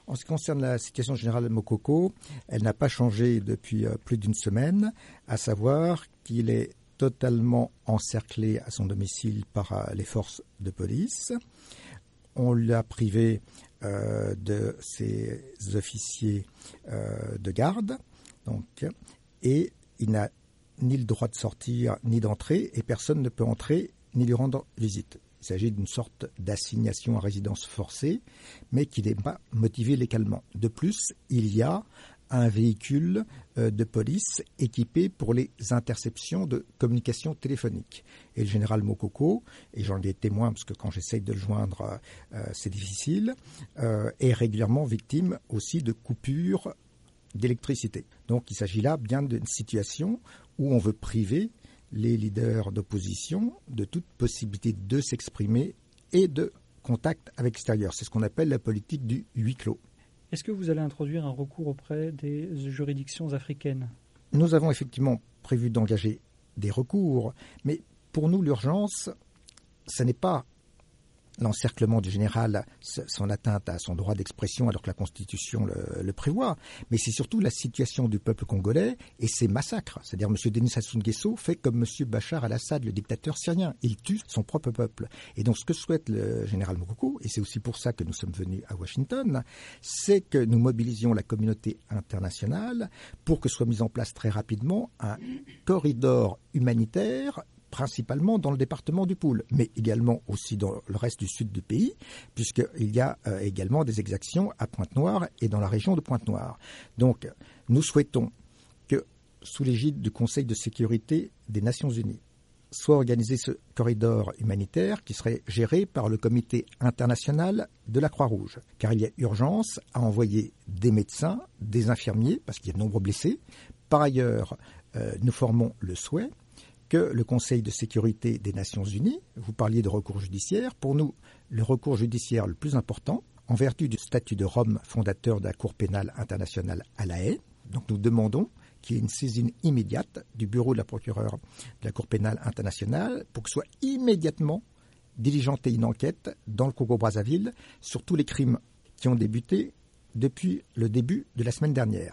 En ce qui concerne la situation générale de Mokoko, elle n'a pas changé depuis plus d'une semaine, à savoir qu'il est totalement encerclé à son domicile par les forces de police. On l'a privé de ses officiers de garde, et il n'a ni le droit de sortir ni d'entrer, et personne ne peut entrer ni lui rendre visite. Il s'agit d'une sorte d'assignation à résidence forcée, mais qui n'est pas motivée légalement. De plus, il y a un véhicule de police équipé pour les interceptions de communications téléphoniques. Et le général Mokoko, et j'en ai témoin parce que quand j'essaye de le joindre, c'est difficile, est régulièrement victime aussi de coupures d'électricité. Donc il s'agit là bien d'une situation où on veut priver les leaders d'opposition de toute possibilité de s'exprimer et de contact avec l'extérieur. C'est ce qu'on appelle la politique du huis clos. Est-ce que vous allez introduire un recours auprès des juridictions africaines ? Nous avons effectivement prévu d'engager des recours, mais pour nous, l'urgence, ce n'est pas l'encerclement du général, son atteinte à son droit d'expression alors que la Constitution le prévoit, mais c'est surtout la situation du peuple congolais et ses massacres. C'est-à-dire M. Denis Sassou Nguesso fait comme M. Bachar al-Assad, le dictateur syrien. Il tue son propre peuple. Et donc ce que souhaite le général Mokoko, et c'est aussi pour ça que nous sommes venus à Washington, c'est que nous mobilisions la communauté internationale pour que soit mis en place très rapidement un corridor humanitaire, principalement dans le département du Poul, mais également aussi dans le reste du sud du pays, puisqu'il y a également des exactions à Pointe-Noire et dans la région de Pointe-Noire. Donc, nous souhaitons que, sous l'égide du Conseil de sécurité des Nations Unies, soit organisé ce corridor humanitaire qui serait géré par le Comité international de la Croix-Rouge, car il y a urgence à envoyer des médecins, des infirmiers, parce qu'il y a de nombreux blessés. Par ailleurs, nous formons le souhait que le Conseil de sécurité des Nations Unies, vous parliez de recours judiciaire, pour nous, le recours judiciaire le plus important, en vertu du statut de Rome fondateur de la Cour pénale internationale à La Haye, donc nous demandons qu'il y ait une saisine immédiate du bureau de la procureure de la Cour pénale internationale pour que soit immédiatement diligentée une enquête dans le Congo-Brazzaville sur tous les crimes qui ont débuté depuis le début de la semaine dernière.